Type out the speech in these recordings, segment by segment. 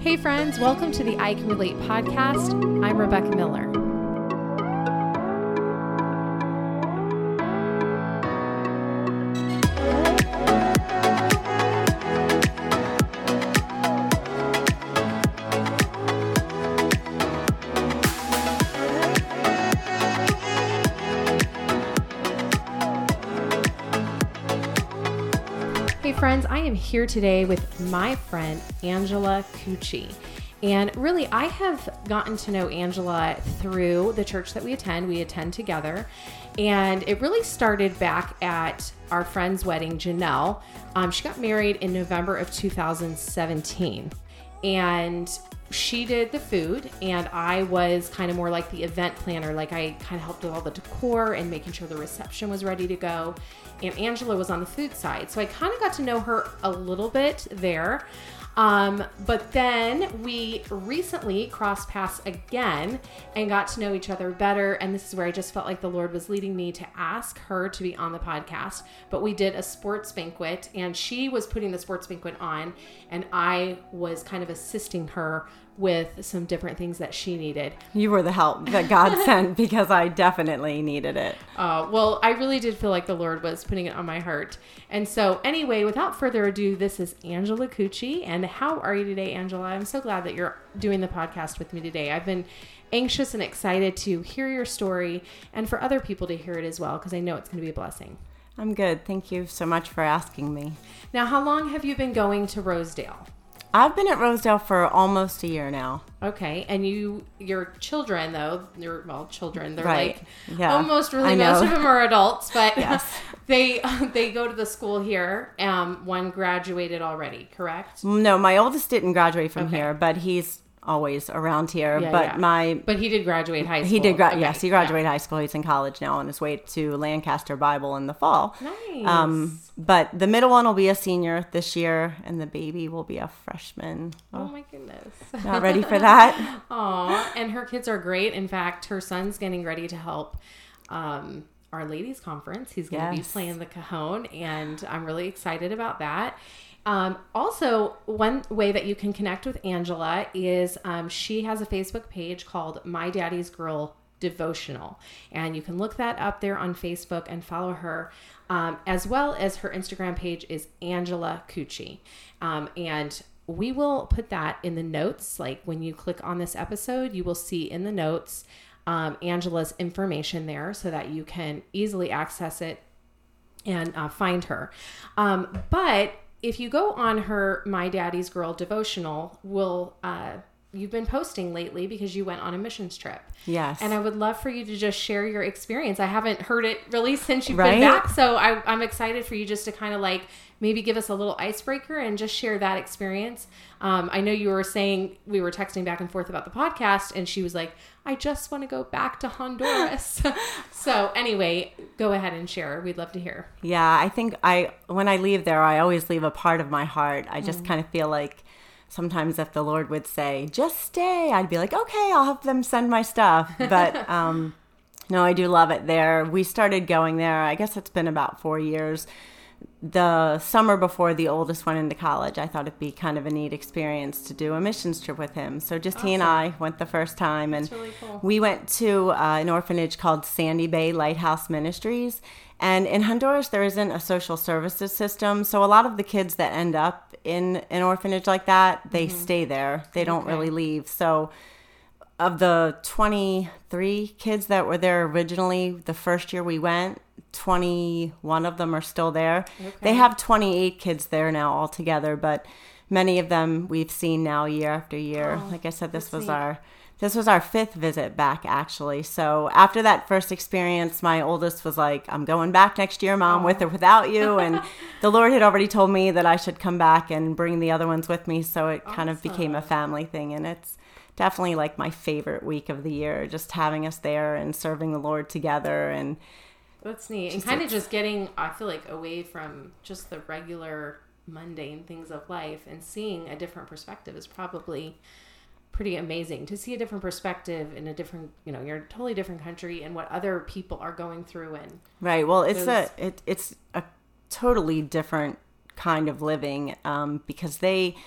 Hey friends, welcome to the I Can Relate podcast. I'm Rebecca Miller. Hey friends, I am here today with my friend Angela Cucci. And really, I have gotten to know Angela through the church that we attend. We attend together. And it really started back at our friend's wedding, Janelle. She got married in November of 2017. And she did the food, and I was kind of more like the event planner. Like I kind of helped with all the decor and making sure the reception was ready to go. And Angela was on the food side. So I kind of got to know her a little bit there. But then we recently crossed paths again and got to know each other better. And this is where I just felt like the Lord was leading me to ask her to be on the podcast. But we did a sports banquet, and she was putting the sports banquet on, and I was kind of assisting her with some different things that she needed. You were the help that God sent because I definitely needed it. Well, I really did feel like the Lord was putting it on my heart. And so anyway, without further ado, this is Angela Cucci. And how are you today, Angela? I'm so glad that you're doing the podcast with me today. I've been anxious and excited to hear your story and for other people to hear it as well, because I know it's going to be a blessing. I'm good. Thank you so much for asking me. Now, how long have you been going to Rosedale? I've been at Rosedale for almost a year now. Okay. And your children, though, they're right. like Yeah. almost really, most of them are adults, but yes. they go to the school here. One graduated already, correct? No, my oldest didn't graduate from Okay. here, but he's always around here. Yeah, but yeah. But he did graduate high school. He did, Okay. yes, he graduated high school. He's in college now on his way to Lancaster Bible in the fall. Nice. But the middle one will be a senior this year, and the baby will be a freshman. Oh my goodness. Not ready for that? Aw, and her kids are great. In fact, her son's getting ready to help our ladies conference. He's going to be playing the cajon, and I'm really excited about that. Also, one way that you can connect with Angela is she has a Facebook page called My Daddy's Girl Devotional, and you can look that up there on Facebook and follow her, as well as her Instagram page is Angela Cucci. And we will put that in the notes. Like when you click on this episode, you will see in the notes Angela's information there so that you can easily access it and find her. But if you go on her My Daddy's Girl Devotional, you've been posting lately because you went on a missions trip. Yes. And I would love for you to just share your experience. I haven't heard it really since you've Right? been back. So I'm excited for you just to kind of like maybe give us a little icebreaker and just share that experience. I know you were saying, we were texting back and forth about the podcast, and she was like, I just want to go back to Honduras. So anyway, go ahead and share. We'd love to hear. Yeah, I think when I leave there, I always leave a part of my heart. I just kind of feel like sometimes if the Lord would say, just stay, I'd be like, okay, I'll have them send my stuff. But no, I do love it there. We started going there, I guess it's been about 4 years. The summer before the oldest went into college, I thought it'd be kind of a neat experience to do a missions trip with him. So just He and I went the first time, and That's really cool. We went to an orphanage called Sandy Bay Lighthouse Ministries. And in Honduras, there isn't a social services system. So a lot of the kids that end up in an orphanage like that, they stay there. They don't really leave. So of the 23 kids that were there originally, the first year we went, 21 of them are still there. Okay. They have 28 kids there now altogether, but many of them we've seen now year after year. Like I said, this was our fifth visit back, actually. So after that first experience, my oldest was like, I'm going back next year, Mom, with or without you. And the Lord had already told me that I should come back and bring the other ones with me. So it kind of became a family thing. And it's definitely like my favorite week of the year, just having us there and serving the Lord together. And that's neat. And kind of just getting, I feel like, away from just the regular mundane things of life and seeing a different perspective is probably pretty amazing. To see a different perspective in a different, you're in a totally different country and what other people are going through. And right. Well, it's a totally different kind of living because they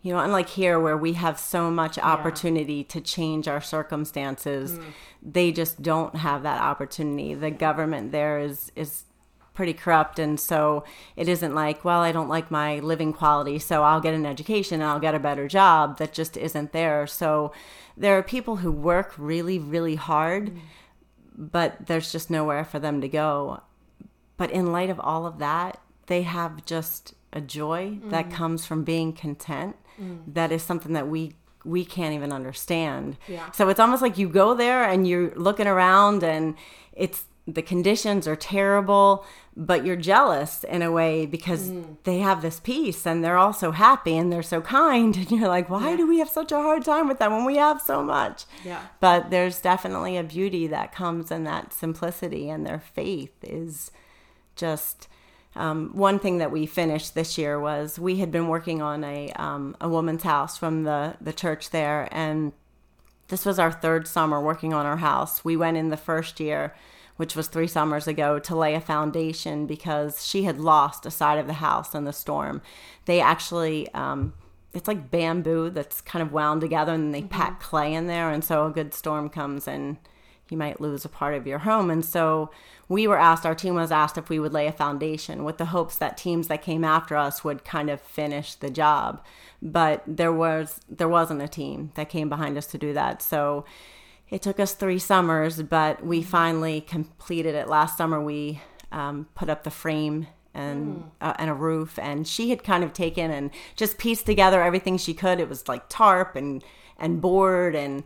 unlike here where we have so much opportunity to change our circumstances, they just don't have that opportunity. The government there is pretty corrupt, and so it isn't like, well, I don't like my living quality, so I'll get an education and I'll get a better job. That just isn't there. So there are people who work really, really hard, but there's just nowhere for them to go. But in light of all of that, they have just a joy that comes from being content. That is something that we can't even understand. Yeah. So it's almost like you go there and you're looking around and the conditions are terrible, but you're jealous in a way because they have this peace and they're all so happy and they're so kind. And you're like, why do we have such a hard time with that when we have so much? Yeah. But there's definitely a beauty that comes in that simplicity, and their faith is just... one thing that we finished this year was we had been working on a woman's house from the church there, and this was our third summer working on our house. We went in the first year, which was 3 summers ago, to lay a foundation because she had lost a side of the house in the storm. They actually, it's like bamboo that's kind of wound together, and they pack clay in there, and so a good storm comes and you might lose a part of your home. And so our team was asked if we would lay a foundation with the hopes that teams that came after us would kind of finish the job. But there wasn't a team that came behind us to do that. So it took us 3 summers, but we finally completed it. Last summer, we put up the frame and a roof, and she had kind of taken and just pieced together everything she could. It was like tarp and board and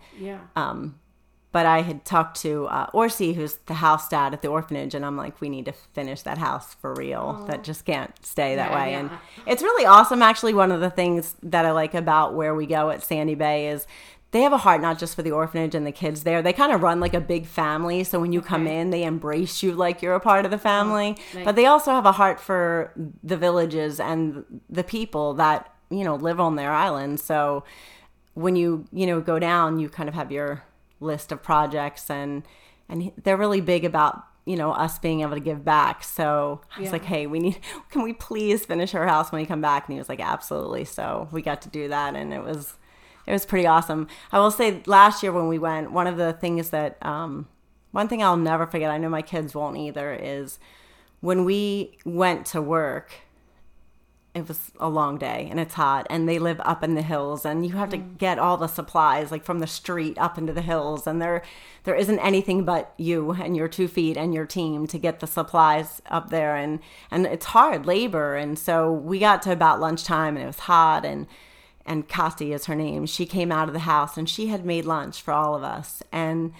but I had talked to Orsi, who's the house dad at the orphanage, and I'm like, we need to finish that house for real. That just can't stay that way. And it's really awesome. Actually, one of the things that I like about where we go at Sandy Bay is they have a heart not just for the orphanage and the kids there. They kind of run like a big family. So when you come in, they embrace you like you're a part of the family. Nice. But they also have a heart for the villages and the people that, live on their island. So when you, go down, you kind of have your list of projects, and they're really big about us being able to give back. So I was like, hey, can we please finish our house when we come back? And he was like, absolutely. So we got to do that, and it was pretty awesome. I will say last year when we went, one of the things that one thing I'll never forget, I know my kids won't either, is when we went to work. It was a long day and it's hot, and they live up in the hills, and you have to get all the supplies like from the street up into the hills, and there isn't anything but you and your 2 feet and your team to get the supplies up there, and it's hard labor. And so we got to about lunchtime and it was hot, and Kati is her name. She came out of the house and she had made lunch for all of us, and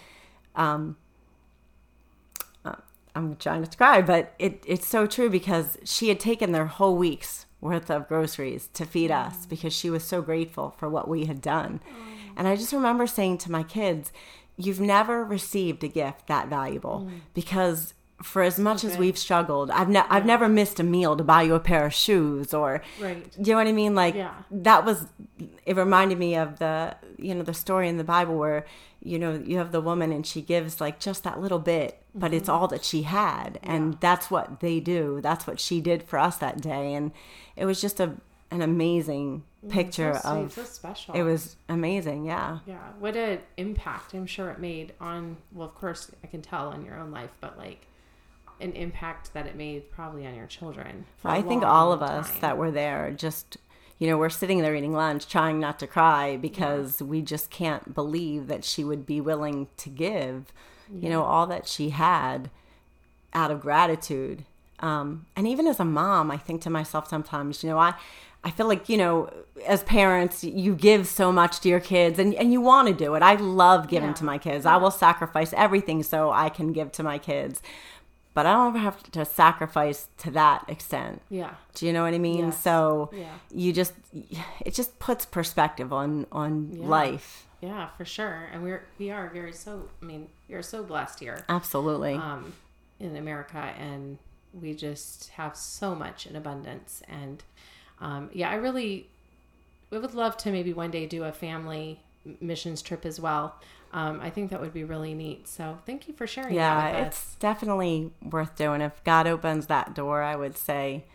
I'm trying to describe, but it's so true because she had taken their whole week's worth of groceries to feed us because she was so grateful for what we had done. And I just remember saying to my kids, you've never received a gift that valuable because for as much as we've struggled, I've never missed a meal to buy you a pair of shoes or, do you know what I mean? Like it reminded me of the story in the Bible where, you have the woman and she gives like just that little bit, but it's all that she had. And that's what they do. That's what she did for us that day. And it was just an amazing picture of, so special. It was amazing. Yeah. Yeah. What an impact I'm sure it made on, well, of course I can tell on your own life, but like an impact that it made probably on your children. I think all of us that were there just, we're sitting there eating lunch, trying not to cry because we just can't believe that she would be willing to give, all that she had out of gratitude. And even as a mom, I think to myself sometimes, I feel like, as parents, you give so much to your kids and you want to do it. I love giving to my kids. I will sacrifice everything so I can give to my kids. But I don't ever have to sacrifice to that extent. Yeah. Do you know what I mean? Yes. So it just puts perspective on life. Yeah, for sure. And we are you're so blessed here. Absolutely. In America, and we just have so much in abundance. And I would love to maybe one day do a family missions trip as well. I think that would be really neat. So thank you for sharing that with us. It's definitely worth doing. If God opens that door, I would say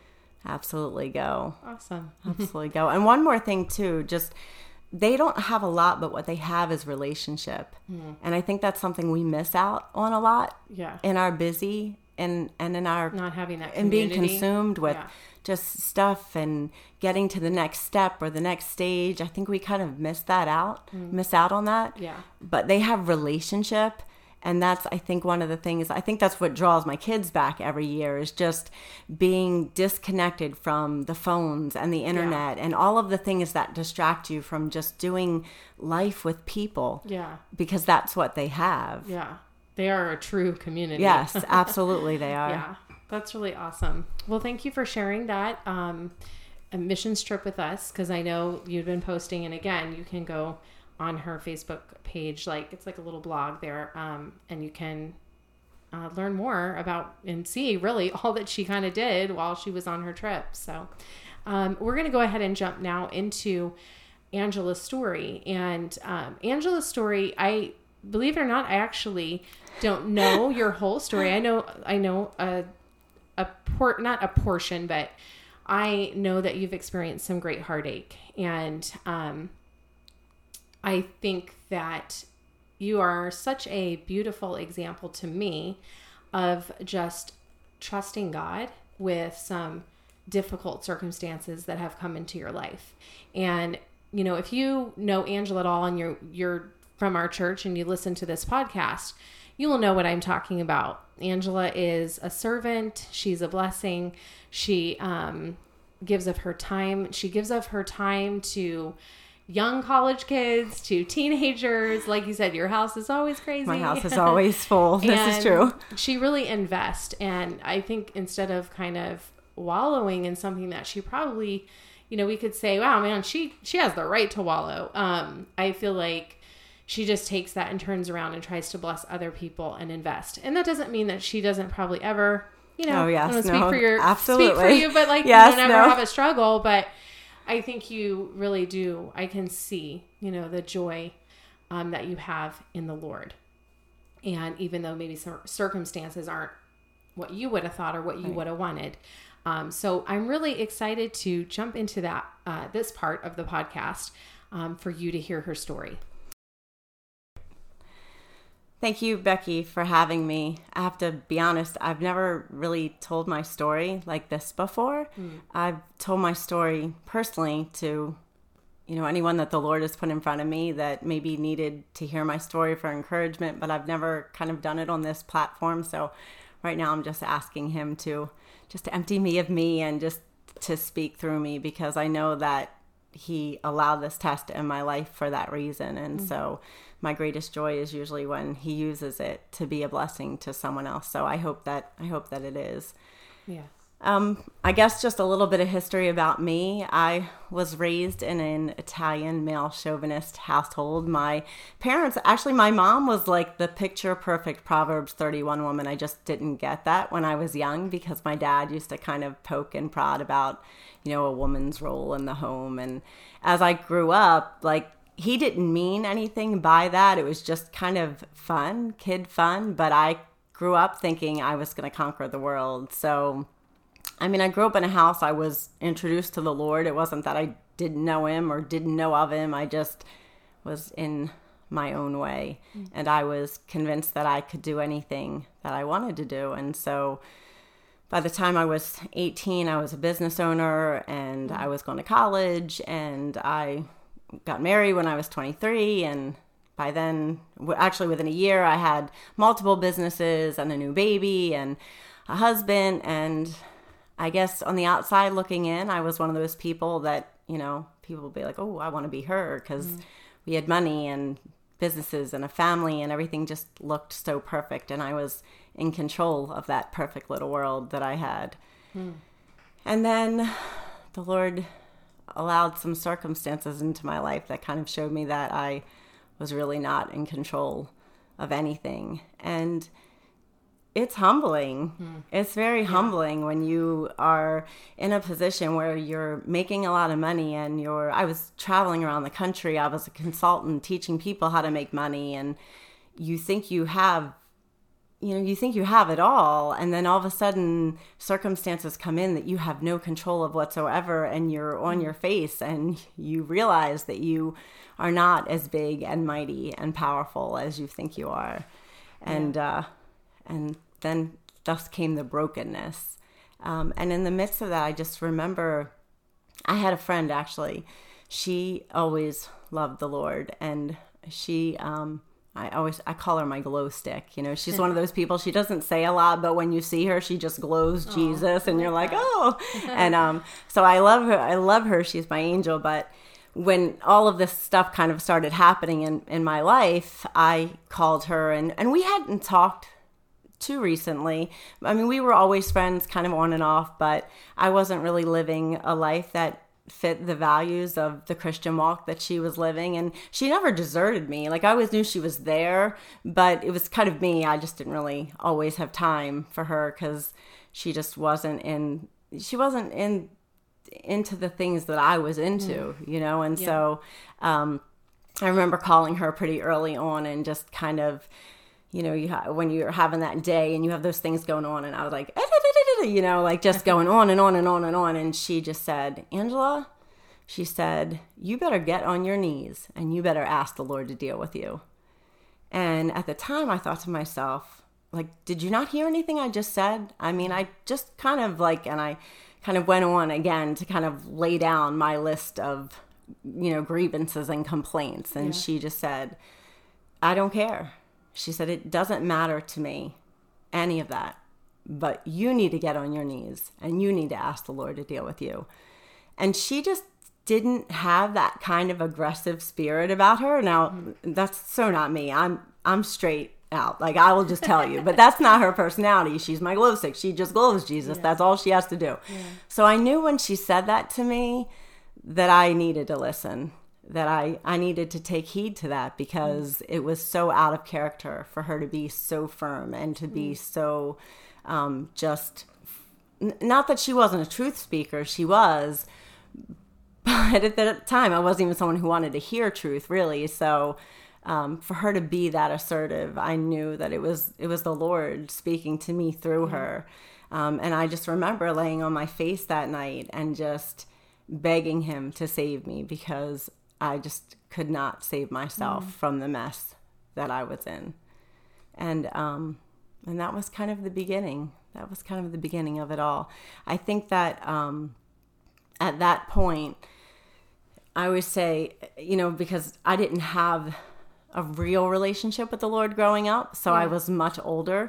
absolutely go. Awesome. Absolutely go. And one more thing too, just they don't have a lot, but what they have is relationship. And I think that's something we miss out on a lot in our busy and in our not having that and being community. consumed with just stuff and getting to the next step or the next stage. I think we kind of miss out on that. Yeah. But they have relationship. And that's, I think, one of the things, I think that's what draws my kids back every year is just being disconnected from the phones and the internet and all of the things that distract you from just doing life with people. Yeah. Because that's what they have. Yeah. They are a true community. Yes, absolutely they are. Yeah. That's really awesome. Well, thank you for sharing that a missions trip with us, because I know you've been posting, and again, you can go on her Facebook page, it's like a little blog there, and you can learn more about and see really all that she kind of did while she was on her trip. So we're going to go ahead and jump now into Angela's story. And Angela's story, I believe it or not, I actually don't know your whole story. I know not a portion, but I know that you've experienced some great heartache, and I think that you are such a beautiful example to me of just trusting God with some difficult circumstances that have come into your life. And, if you know Angela at all and you're from our church and you listen to this podcast, you will know what I'm talking about. Angela is a servant. She's a blessing. She gives of her time. She gives of her time to young college kids, to teenagers. Like you said, your house is always crazy. My house is always full. This is true. She really invests. And I think instead of kind of wallowing in something that she probably, we could say, wow, man, she has the right to wallow. I feel like she just takes that and turns around and tries to bless other people and invest. And that doesn't mean that she doesn't probably ever, I don't speak for you, but never have a struggle. But I think you really do. I can see, the joy that you have in the Lord. And even though maybe some circumstances aren't what you would have thought or what you would have wanted. So I'm really excited to jump into that, this part of the podcast, for you to hear her story. Thank you, Becky, for having me. I have to be honest, I've never really told my story like this before. I've told my story personally to, anyone that the Lord has put in front of me that maybe needed to hear my story for encouragement, but I've never kind of done it on this platform. So right now I'm just asking him to empty me of me and just to speak through me, because I know that he allowed this test in my life for that reason. And so my greatest joy is usually when he uses it to be a blessing to someone else. So I hope that it is. Yeah. I guess just a little bit of history about me. I was raised in an Italian male chauvinist household. My mom was like the picture perfect Proverbs 31 woman. I just didn't get that when I was young, because my dad used to kind of poke and prod about, a woman's role in the home. And as I grew up, he didn't mean anything by that. It was just kind of fun, kid fun. But I grew up thinking I was going to conquer the world. So, I grew up in a house. I was introduced to the Lord. It wasn't that I didn't know him or didn't know of him. I just was in my own way. And I was convinced that I could do anything that I wanted to do. And so by the time I was 18, I was a business owner, and I was going to college, and I got married when I was 23. And by then, actually within a year, I had multiple businesses and a new baby and a husband. And I guess on the outside looking in, I was one of those people that, people would be like, oh, I want to be her, because we had money and businesses and a family, and everything just looked so perfect. And I was in control of that perfect little world that I had. And then the Lord allowed some circumstances into my life that kind of showed me that I was really not in control of anything. And it's humbling. It's very humbling when you are in a position where you're making a lot of money, and I was traveling around the country. I was a consultant teaching people how to make money, and you think you have, you think you have it all, and then all of a sudden circumstances come in that you have no control of whatsoever, and you're on your face, and you realize that you are not as big and mighty and powerful as you think you are. And then thus came the brokenness. And in the midst of that, I just remember I had a friend, actually. She always loved the Lord, and she... I call her my glow stick. She's one of those people, she doesn't say a lot, but when you see her, she just glows Jesus, and you're like, oh. And so I love her. I love her. She's my angel. But when all of this stuff kind of started happening in my life, I called her, and we hadn't talked too recently. I mean, we were always friends, kind of on and off, but I wasn't really living a life that fit the values of the Christian walk that she was living. And she never deserted me. Like, I always knew she was there, but it was kind of me. I just didn't really always have time for her because she just wasn't into the things that I was into, And so I remember calling her pretty early on and just kind of, when you're having that day and you have those things going on, and I was like, like just going on and on and on and on. And she just said, Angela, she said, you better get on your knees and you better ask the Lord to deal with you. And at the time I thought to myself, like, did you not hear anything I just said? I mean, I just kind of and I kind of went on again to kind of lay down my list of, grievances and complaints. And she just said, I don't care. She said, it doesn't matter to me, any of that. But you need to get on your knees and you need to ask the Lord to deal with you. And she just didn't have that kind of aggressive spirit about her. Now, that's so not me. I'm straight out. Like, I will just tell you. But that's not her personality. She's my glow stick. She just glows Jesus. Yeah. That's all she has to do. Yeah. So I knew when she said that to me that I needed to listen, that I needed to take heed to that, because it was so out of character for her to be so firm and to be so... just not that she wasn't a truth speaker, she was, but at that time I wasn't even someone who wanted to hear truth, really. So for her to be that assertive, I knew that it was the Lord speaking to me through her. And I just remember laying on my face that night and just begging him to save me, because I just could not save myself from the mess that I was in. And that was kind of the beginning. That was kind of the beginning of it all. I think that at that point, I always say, because I didn't have a real relationship with the Lord growing up, so I was much older.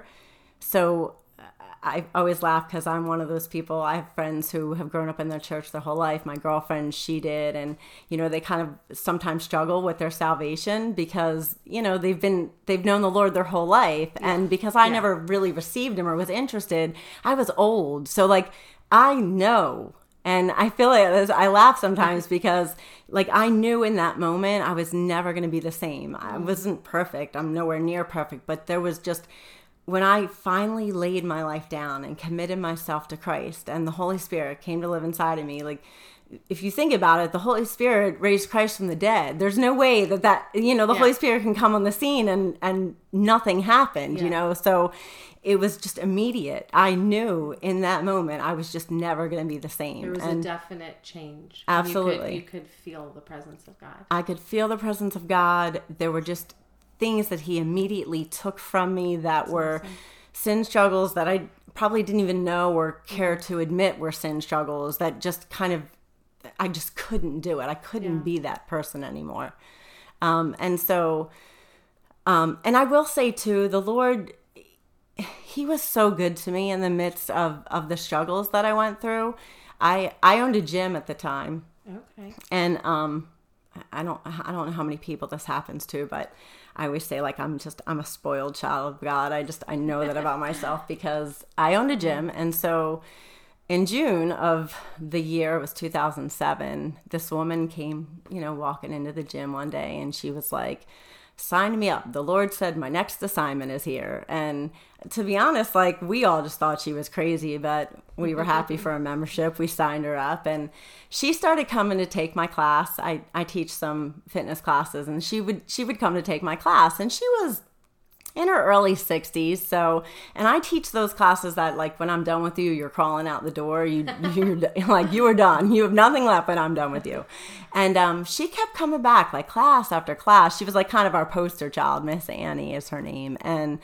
So I always laugh because I'm one of those people. I have friends who have grown up in their church their whole life. My girlfriend, she did. And, they kind of sometimes struggle with their salvation because, they've known the Lord their whole life. Yeah. And because I never really received him or was interested, I was old. So I know. And I feel like I laugh sometimes because I knew in that moment I was never going to be the same. I wasn't perfect. I'm nowhere near perfect. But there was just... when I finally laid my life down and committed myself to Christ and the Holy Spirit came to live inside of me, if you think about it, the Holy Spirit raised Christ from the dead. There's no way that Holy Spirit can come on the scene and nothing happened, So it was just immediate. I knew in that moment I was just never going to be the same. There was a definite change. Absolutely. You could feel the presence of God. I could feel the presence of God. There were just things that he immediately took from me that were sin struggles that I probably didn't even know or care to admit were sin struggles, that just kind of, I just couldn't do it. I couldn't be that person anymore. And so, and I will say too, the Lord, he was so good to me in the midst of the struggles that I went through. I owned a gym at the time. Okay. And, I don't know how many people this happens to, but I always say I'm a spoiled child of God. I know that about myself because I owned a gym. And so in June of the year, it was 2007, this woman came, walking into the gym one day, and she was like, sign me up. The Lord said my next assignment is here. And to be honest, we all just thought she was crazy, but we were happy for a membership. We signed her up, and she started coming to take my class. I teach some fitness classes, and she would come to take my class, and she was, in her early 60s. So, and I teach those classes that like when I'm done with you, you're crawling out the door. You're like, you are done. You have nothing left when I'm done with you. And she kept coming back like class after class. She was like kind of our poster child. Miss Annie is her name. And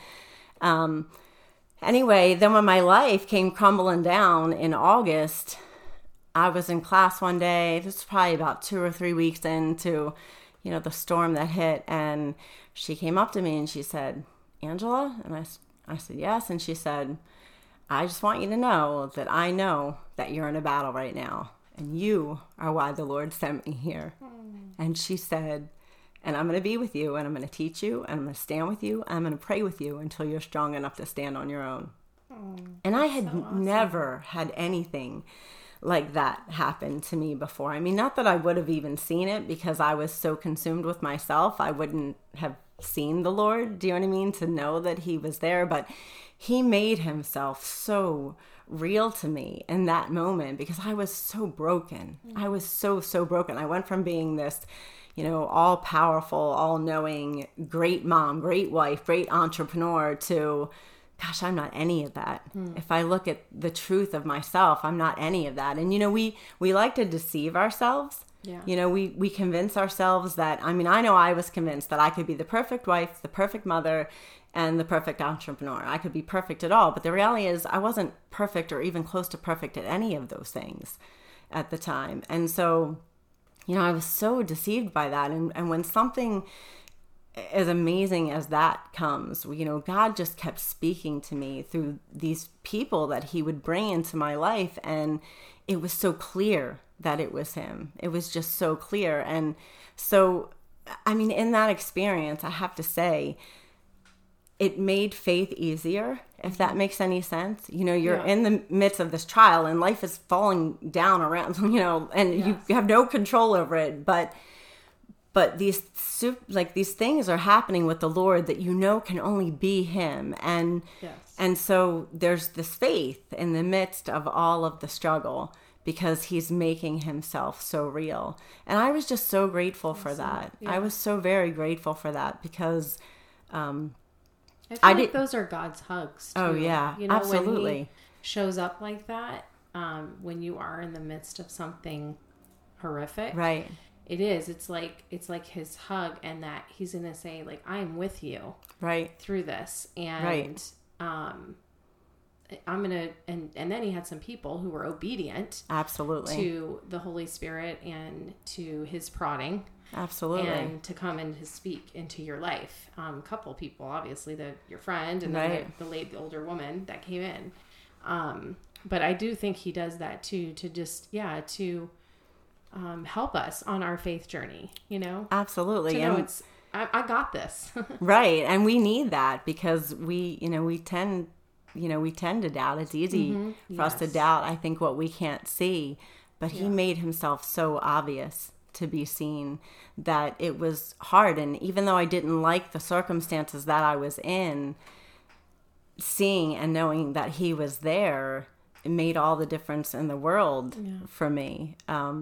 anyway, then when my life came crumbling down in August, I was in class one day. This was probably about 2 or 3 weeks into, the storm that hit. And she came up to me and she said, Angela? And I said, yes. And she said, I just want you to know that you're in a battle right now. And you are why the Lord sent me here. And she said, and I'm going to be with you, and I'm going to teach you, and I'm going to stand with you, and I'm going to pray with you until you're strong enough to stand on your own. And I had never had anything like that happen to me before. I mean, not that I would have even seen it because I was so consumed with myself. I wouldn't have seen the Lord, do you know what I mean, to know that he was there. But he made himself so real to me in that moment because I was so broken. I was so broken. I went from being this, all powerful, all knowing, great mom, great wife, great entrepreneur to, gosh, I'm not any of that. If I look at the truth of myself, I'm not any of that. And, we like to deceive ourselves. Yeah. We convince ourselves that, I know I was convinced that I could be the perfect wife, the perfect mother, and the perfect entrepreneur. I could be perfect at all. But the reality is I wasn't perfect or even close to perfect at any of those things at the time. And so, I was so deceived by that. And when something as amazing as that comes, God just kept speaking to me through these people that he would bring into my life. And it was so clear that it was him. It was just so clear. And so, in that experience, I have to say, it made faith easier, if that makes any sense. You're in the midst of this trial and life is falling down around, and you have no control over it. But these things are happening with the Lord that can only be him. And so there's this faith in the midst of all of the struggle because he's making himself so real. And I was just so grateful for that. Yeah. I was so very grateful for that because I feel like those are God's hugs too. Oh yeah, absolutely. When he shows up like that, when you are in the midst of something horrific, right? It is. It's like his hug, and that he's gonna say, like, I am with you, right, through this, and right. I'm gonna, and then he had some people who were obedient, absolutely, to the Holy Spirit and to his prodding. Absolutely. And to come and to speak into your life. Couple people, obviously, your friend and right. then the older woman that came in. But I do think he does that too, to just, to help us on our faith journey, Absolutely. To know I got this. Right. And we need that because we tend to doubt. It's easy for us to doubt, I think, what we can't see. But he made himself so obvious to be seen that it was hard. And even though I didn't like the circumstances that I was in, seeing and knowing that he was there, it made all the difference in the world for me.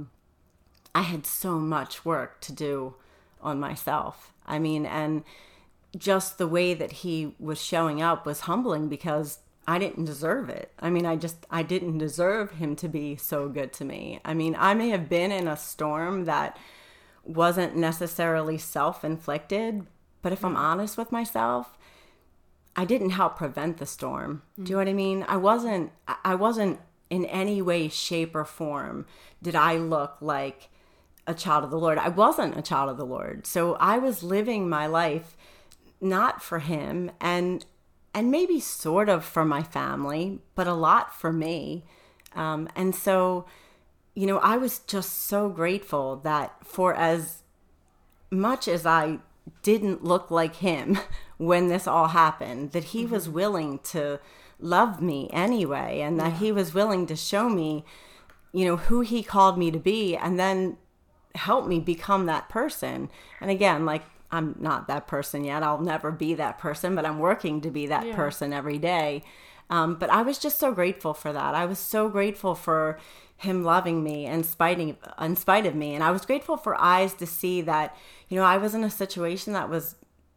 I had so much work to do on myself. And just the way that he was showing up was humbling because I didn't deserve it. I didn't deserve him to be so good to me. I may have been in a storm that wasn't necessarily self-inflicted, but if I'm honest with myself, I didn't help prevent the storm. Do you know what I mean? I wasn't in any way, shape, or form did I look like a child of the Lord. I wasn't a child of the Lord. So I was living my life not for him and maybe sort of for my family, but a lot for me. And so, I was just so grateful that for as much as I didn't look like him when this all happened, that he was willing to love me anyway, and that he was willing to show me, who he called me to be, and then help me become that person. And again, like, I'm not that person yet. I'll never be that person, but I'm working to be that person every day. But I was just so grateful for that. I was so grateful for him loving me in spite of me. And I was grateful for eyes to see that, I was in a situation that was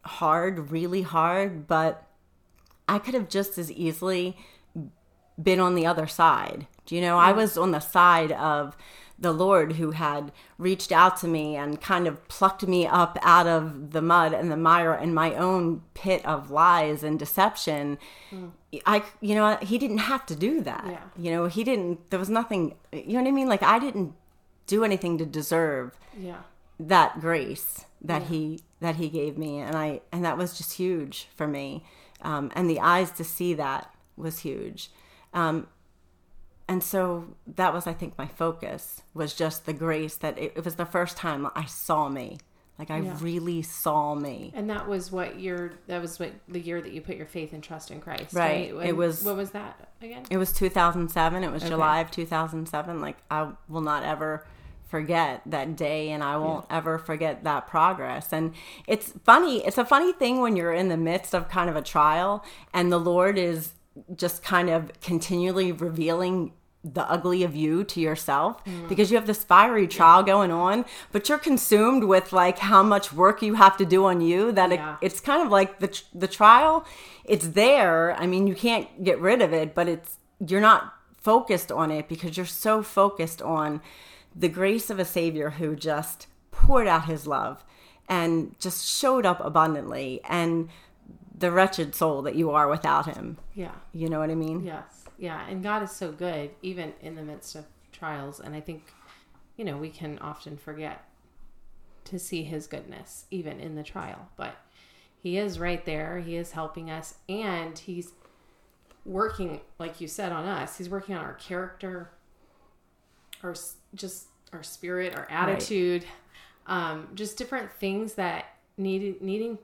hard, really hard, but I could have just as easily been on the other side. You know, I was on the side of the Lord, who had reached out to me and kind of plucked me up out of the mud and the mire and my own pit of lies and deception. He didn't have to do that. Yeah. You know, there was nothing, you know what I mean? Like, I didn't do anything to deserve that grace that he gave me. And that was just huge for me. And the eyes to see that was huge. And so that was, I think, my focus was just the grace that it was the first time I saw me. Like, I really saw me. And that was the year that you put your faith and trust in Christ, right? What was that again? It was 2007. It was July of 2007. Like, I will not ever forget that day, and I won't ever forget that progress. And it's funny. It's a funny thing when you're in the midst of kind of a trial and the Lord is just kind of continually revealing the ugly of you to yourself, because you have this fiery trial going on, but you're consumed with like how much work you have to do on you that it's kind of like the trial. It's there. I mean, you can't get rid of it, but you're not focused on it because you're so focused on the grace of a Savior who just poured out his love and just showed up abundantly, and the wretched soul that you are without him. Yeah. You know what I mean? Yes. Yeah. And God is so good, even in the midst of trials. And I think, we can often forget to see his goodness, even in the trial. But he is right there. He is helping us. And he's working, like you said, on us. He's working on our character, our spirit, our attitude, just different things that needing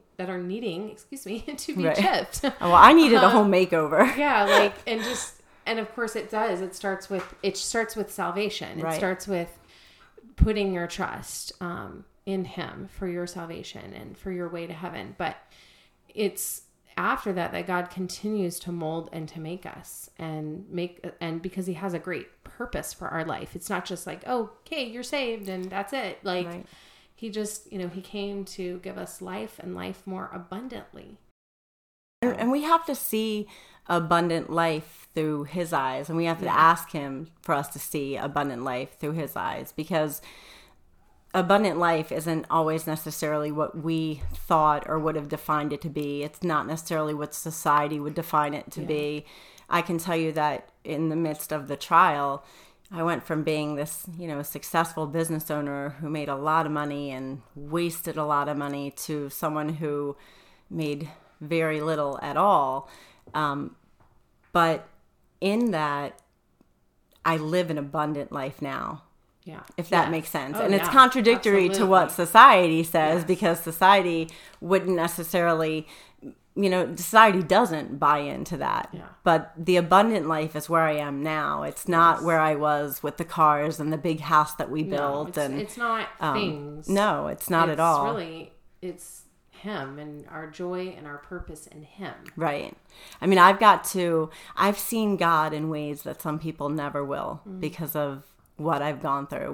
to be chipped. Well, I needed a whole makeover. Yeah, and of course it does. It starts with salvation. It starts with putting your trust in him for your salvation and for your way to heaven. But it's after that God continues to mold and to make us and because he has a great purpose for our life. It's not just like, oh, okay, you're saved and that's it. Like, he just, he came to give us life and life more abundantly. And we have to see abundant life through his eyes. And we have to ask him for us to see abundant life through his eyes, because abundant life isn't always necessarily what we thought or would have defined it to be. It's not necessarily what society would define it to be. I can tell you that in the midst of the trial, I went from being this, successful business owner who made a lot of money and wasted a lot of money to someone who made very little at all. But in that, I live an abundant life now. Yeah. If that makes sense. And it's contradictory to what society says, because society wouldn't necessarily, society doesn't buy into that. Yeah. But the abundant life is where I am now. It's not where I was with the cars and the big house that we built. It's not things. No, it's not at all. It's him and our joy and our purpose in him. Right. I mean, I've seen God in ways that some people never will because of what I've gone through.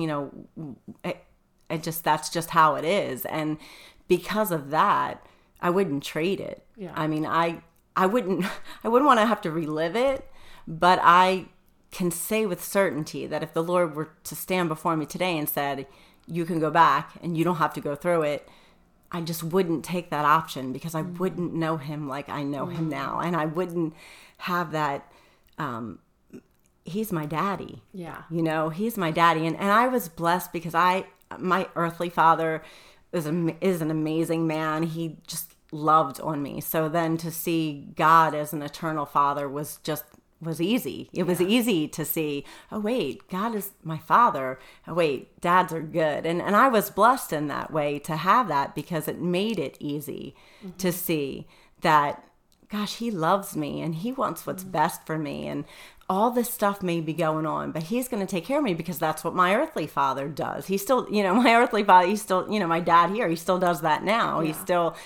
That's just how it is. And because of that, I wouldn't trade it. Yeah. I mean, I wouldn't want to have to relive it, but I can say with certainty that if the Lord were to stand before me today and said, you can go back and you don't have to go through it, I just wouldn't take that option, because I wouldn't know him like I know him now. And I wouldn't have that, he's my daddy. Yeah. He's my daddy. And I was blessed because my earthly father is an amazing man. He just loved on me. So then to see God as an eternal father was easy. It was easy to see, oh wait, God is my father. Oh wait, dads are good. And I was blessed in that way to have that, because it made it easy to see that, gosh, he loves me and he wants what's best for me. And all this stuff may be going on, but he's going to take care of me, because that's what my earthly father does. He's still, my earthly father, he's still, my dad here, he still does that now. Yeah. He's still,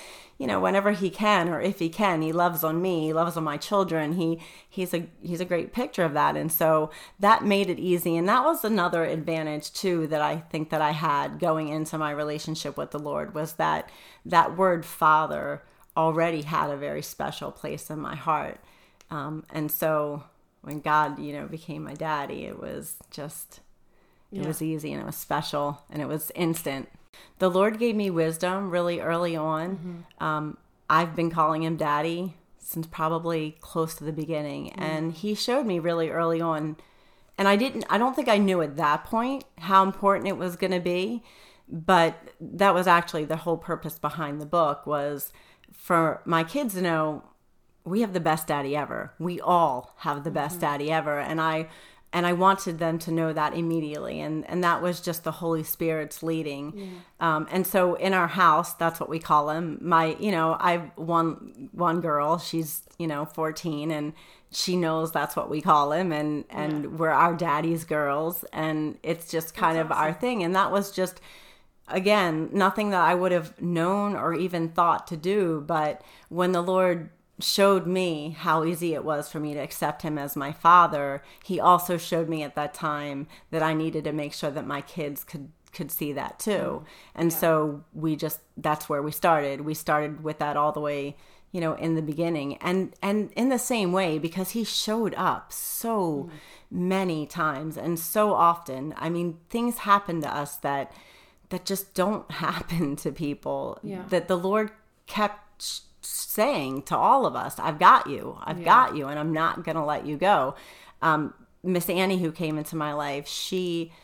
whenever he can, or if he can, he loves on me, he loves on my children. He's a great picture of that. And so that made it easy. And that was another advantage too, that I think that I had going into my relationship with the Lord, was that word Father already had a very special place in my heart. And so when God, became my daddy, it was just, it was easy, and it was special, and it was instant. The Lord gave me wisdom really early on. I've been calling him daddy since probably close to the beginning. And he showed me really early on. And I don't think I knew at that point how important it was going to be. But that was actually the whole purpose behind the book, was for my kids to know we have the best daddy ever. We all have the best daddy ever. And I wanted them to know that immediately. And that was just the Holy Spirit's leading. And so in our house, that's what we call him. I've one girl, she's, 14, and she knows that's what we call him. And we're our daddy's girls. And it's just kind of awesome. Our thing. And that was just, again, nothing that I would have known or even thought to do. But when the Lord showed me how easy it was for me to accept him as my father, he also showed me at that time that I needed to make sure that my kids could see that too. And so that's where we started. We started with that all the way, in the beginning, and in the same way, because he showed up so many times and so often. I mean, things happen to us that just don't happen to people, that the Lord kept saying to all of us, I've got you, and I'm not going to let you go. Miss Annie, who came into my life, she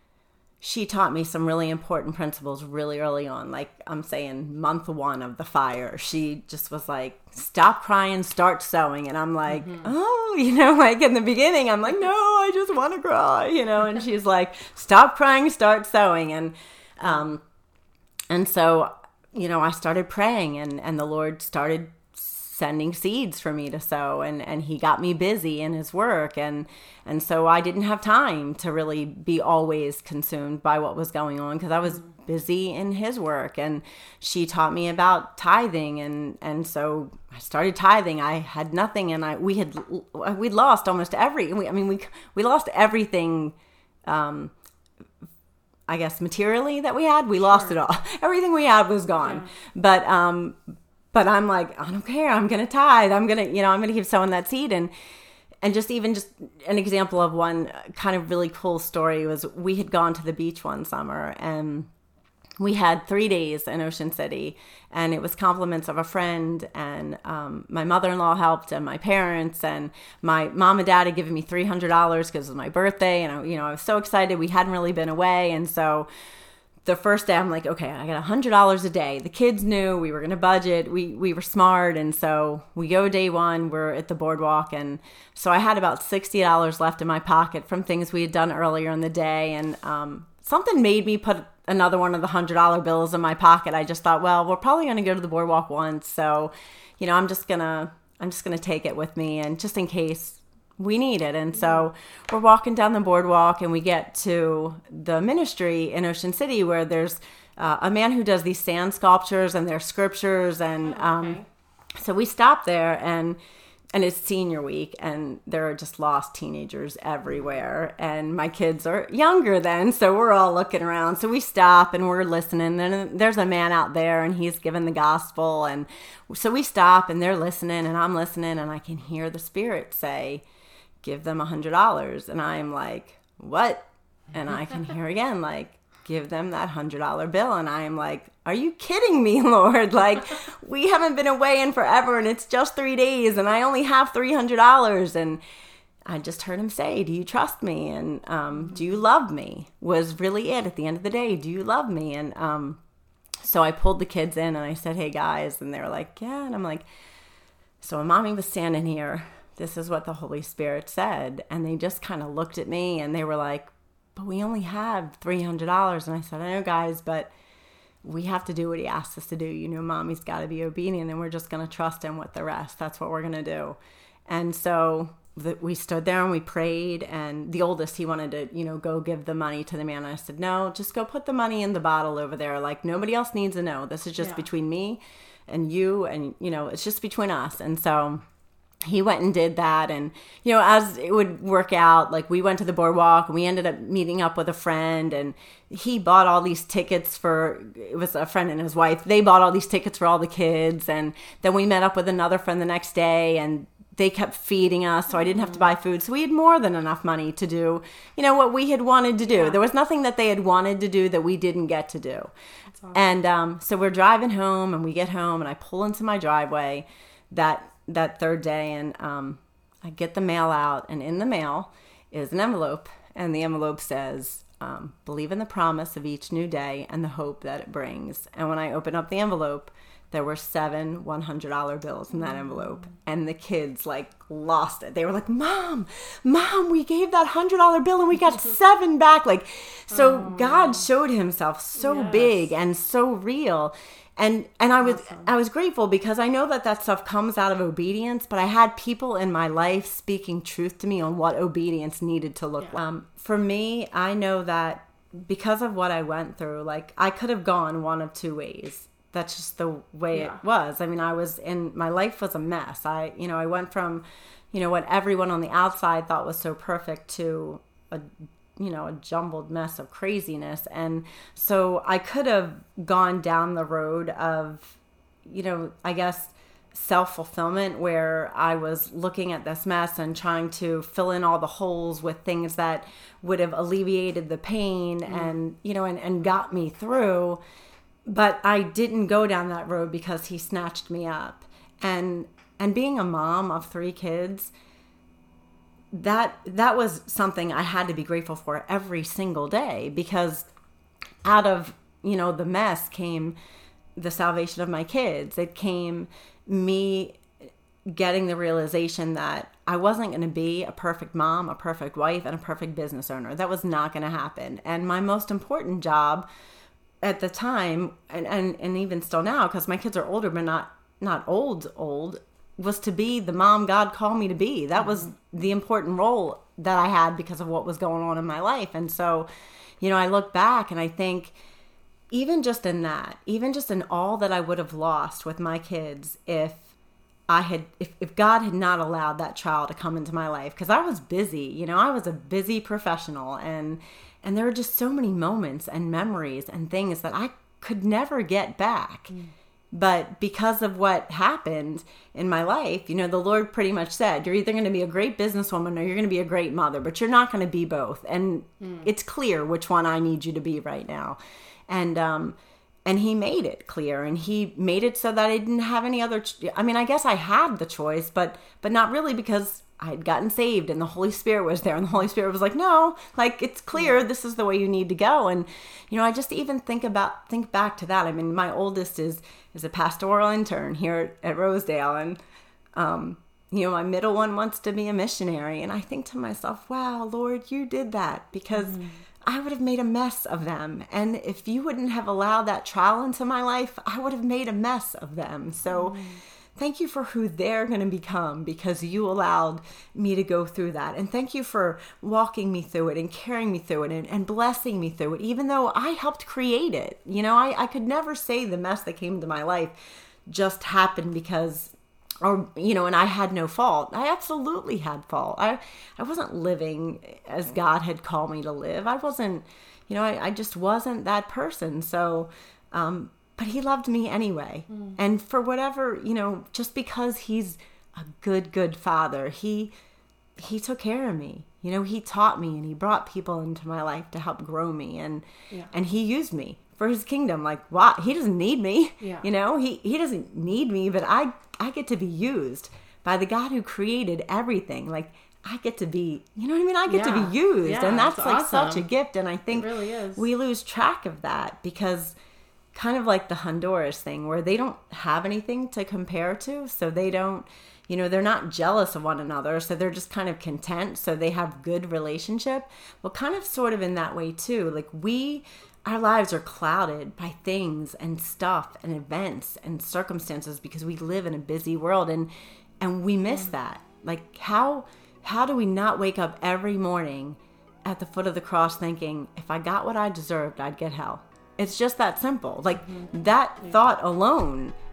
taught me some really important principles really early on. Like, I'm saying month 1 of the fire, she just was like, stop crying, start sewing. And I'm like, oh, like in the beginning, I'm like, no, I just want to cry, and she's like, stop crying, start sewing. And so, I started praying, and the Lord started sending seeds for me to sow, and he got me busy in his work. And so I didn't have time to really be always consumed by what was going on, because I was busy in his work. And she taught me about tithing. And so I started tithing. I had nothing, and we'd lost almost we lost everything, I guess materially that we had. We lost it all. Everything we had was gone. But I'm like, I don't care. I'm going to tithe. I'm going to keep sowing that seed. And just an example of one kind of really cool story was, we had gone to the beach one summer, and we had 3 days in Ocean City, and it was compliments of a friend, and my mother-in-law helped, and my parents, and my mom and dad had given me $300 because it was my birthday, and I was so excited. We hadn't really been away, and so the first day I'm like, okay, I got $100 a day. The kids knew we were going to budget. We were smart, and so we go day 1. We're at the boardwalk, and so I had about $60 left in my pocket from things we had done earlier in the day, and something made me put another one of the $100 bills in my pocket. I just thought, well, we're probably going to go to the boardwalk once, so I'm just gonna take it with me, and just in case we need it. And so we're walking down the boardwalk, and we get to the ministry in Ocean City, where there's a man who does these sand sculptures, and their scriptures, and so we stop there, and it's senior week, and there are just lost teenagers everywhere. And my kids are younger then, so we're all looking around. So we stop, and we're listening. And there's a man out there, and he's giving the gospel. And so we stop, and they're listening, and I'm listening, and I can hear the Spirit say, give them $100. And I'm like, what? And I can hear again, like, give them that $100 bill. And I am like, are you kidding me, Lord? Like, we haven't been away in forever, and it's just 3 days, and I only have $300. And I just heard him say, do you trust me? And do you love me? Was really it at the end of the day. Do you love me? And so I pulled the kids in, and I said, hey, guys. And they were like, yeah. And I'm like, so when Mommy was standing here, this is what the Holy Spirit said. And they just kind of looked at me, and they were like, but we only have $300. And I said, I know, guys, but we have to do what he asks us to do. Mommy's got to be obedient, and we're just going to trust him with the rest. That's what we're going to do. And so we stood there, and we prayed, and the oldest, he wanted to, go give the money to the man. And I said, no, just go put the money in the bottle over there. Like, nobody else needs to know. This is just between me you, and, you know, it's just between us. And so he went and did that. And, you know, as it would work out, like we went to the boardwalk and we ended up meeting up with a friend, and he bought all these tickets it was a friend and his wife. They bought all these tickets for all the kids. And then we met up with another friend the next day, and they kept feeding us, so I didn't have to buy food. So we had more than enough money to do, you know, what we had wanted to do. Yeah. There was nothing that they had wanted to do that we didn't get to do. That's awesome. And so we're driving home, and we get home, and I pull into my driveway that third day, and I get the mail out, and in the mail is an envelope, and the envelope says, believe in the promise of each new day and the hope that it brings. And when I open up the envelope, there were 7 $100 bills in that envelope. And the kids like lost it. They were like, Mom, we gave that $100 bill and we got 7 back. Like, so God showed himself so big and so real. And I was grateful, because I know that stuff comes out of obedience, but I had people in my life speaking truth to me on what obedience needed to look like. For me, I know that because of what I went through, like I could have gone one of 2 ways. That's just the way it was. I mean, my life was a mess. I went from, you know, what everyone on the outside thought was so perfect to a jumbled mess of craziness. And so I could have gone down the road of, you know, I guess self-fulfillment, where I was looking at this mess and trying to fill in all the holes with things that would have alleviated the pain and, you know, and got me through. But I didn't go down that road because he snatched me up. And being a mom of 3 kids, that was something I had to be grateful for every single day, because out of, you know, the mess came the salvation of my kids. It came me getting the realization that I wasn't going to be a perfect mom, a perfect wife, and a perfect business owner. That was not going to happen. And my most important job at the time, and even still now, because my kids are older but not old, was to be the mom God called me to be. That was the important role that I had because of what was going on in my life. And so, you know, I look back and I think, even just in all that I would have lost with my kids if God had not allowed that trial to come into my life, because I was busy, you know, I was a busy professional, and there were just so many moments and memories and things that I could never get back. But because of what happened in my life, you know, the Lord pretty much said, you're either going to be a great businesswoman or you're going to be a great mother, but you're not going to be both. And it's clear which one I need you to be right now. And he made it clear, and he made it so that I didn't have any other. I mean, I guess I had the choice, but not really, because I had gotten saved and the Holy Spirit was there, and the Holy Spirit was like, no, like, it's clear, this is the way you need to go. And, you know, I just even think back to that. I mean, my oldest is a pastoral intern here at Rosedale, and, you know, my middle one wants to be a missionary. And I think to myself, wow, Lord, you did that, because I would have made a mess of them. And if you wouldn't have allowed that trial into my life, I would have made a mess of them. So thank you for who they're going to become, because you allowed me to go through that. And thank you for walking me through it and carrying me through it and blessing me through it, even though I helped create it. You know, I could never say the mess that came to my life just happened because, or, you know, and I had no fault. I absolutely had fault. I wasn't living as God had called me to live. I wasn't, you know, I just wasn't that person. So, but he loved me anyway. And for whatever, you know, just because he's a good father, he took care of me. You know, he taught me, and he brought people into my life to help grow me, and he used me for his kingdom. Like, wow, he doesn't need me. You know, he doesn't need me, but I get to be used by the God who created everything. Like, I get to be, you know what I mean? I get to be used. And that's like awesome. Such a gift. And I think really we lose track of that, because kind of like the Honduras thing, where they don't have anything to compare to. So they don't, you know, they're not jealous of one another. So they're just kind of content. So they have good relationship. Well, kind of sort of in that way too. Like, our lives are clouded by things and stuff and events and circumstances, because we live in a busy world, and we miss that. Like, how do we not wake up every morning at the foot of the cross thinking, if I got what I deserved, I'd get hell? It's just that simple. Like, that thought alone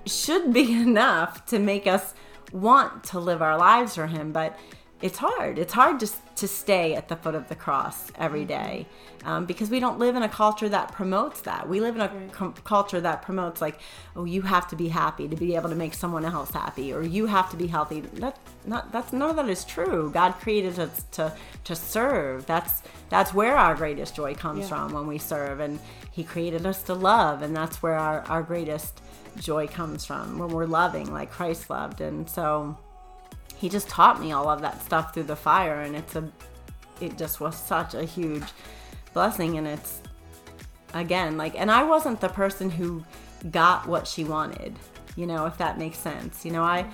should be enough to make us want to live our lives for him. But it's hard. It's hard to stay at the foot of the cross every day, because we don't live in a culture that promotes that. We live in a culture that promotes like, oh, you have to be happy to be able to make someone else happy, or you have to be healthy. None of that is true. God created us to serve. That's where our greatest joy comes from, when we serve, and he created us to love, and that's where our greatest joy comes from, when we're loving like Christ loved. And so he just taught me all of that stuff through the fire, and it just was such a huge blessing. And it's, again, like, and I wasn't the person who got what she wanted, if that makes sense. I'm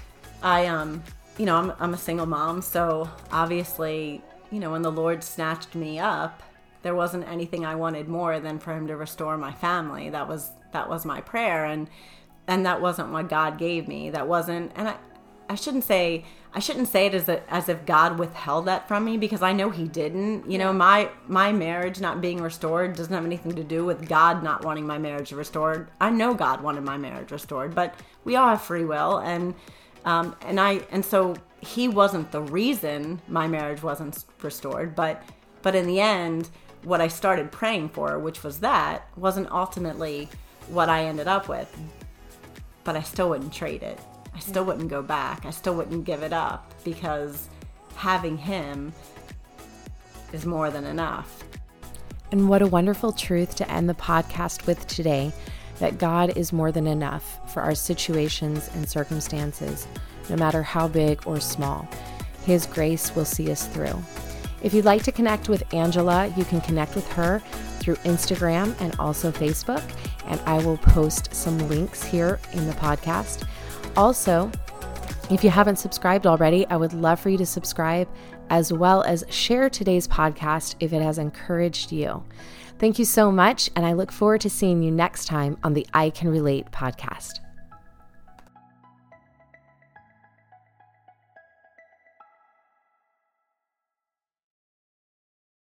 a single mom, so obviously, when the Lord snatched me up, there wasn't anything I wanted more than for him to restore my family. That was my prayer, and that wasn't what God gave me. That wasn't, and I shouldn't say it as if God withheld that from me, because I know he didn't. My marriage not being restored doesn't have anything to do with God not wanting my marriage restored. I know God wanted my marriage restored, but we all have free will, and so he wasn't the reason my marriage wasn't restored, but in the end, what I started praying for, which was that, wasn't ultimately what I ended up with. But I still wouldn't trade it. I still wouldn't go back. I still wouldn't give it up, because having him is more than enough. And what a wonderful truth to end the podcast with today, that God is more than enough for our situations and circumstances, no matter how big or small. His grace will see us through. If you'd like to connect with Angela, you can connect with her through Instagram and also Facebook, and I will post some links here in the podcast. Also, if you haven't subscribed already, I would love for you to subscribe, as well as share today's podcast if it has encouraged you. Thank you so much, and I look forward to seeing you next time on the I Can Relate podcast.